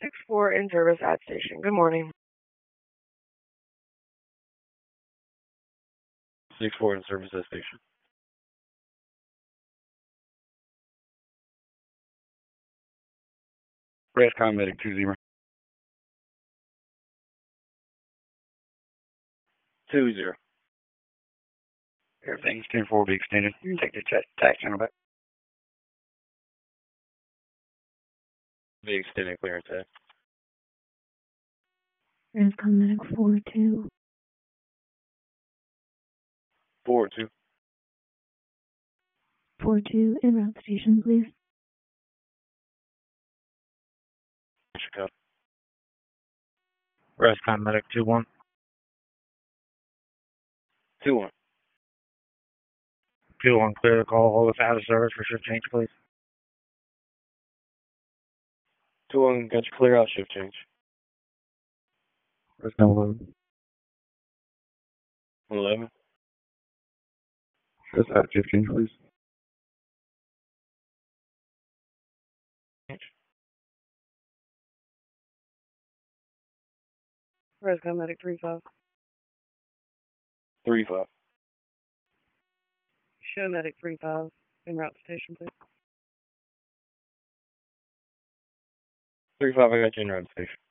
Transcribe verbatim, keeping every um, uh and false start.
six four in service at station. Good morning. six four in service at station. Rescom Medic two zero. two zero. Everything's ten four be extended. You can take the ta- tax channel back. Be extended clearance at. Rescom Medic four two. four two. four two en route station, please. Chicago. Rescom Medic two one. two one. two one, clear the call. Hold us out of service for shift change, please. two one, got you clear out shift change. Rescom eleven. eleven. Just out of shift change, please. Rescom Medic three five. three five. Show Medic three five en route station, please. three five, I got you in route station.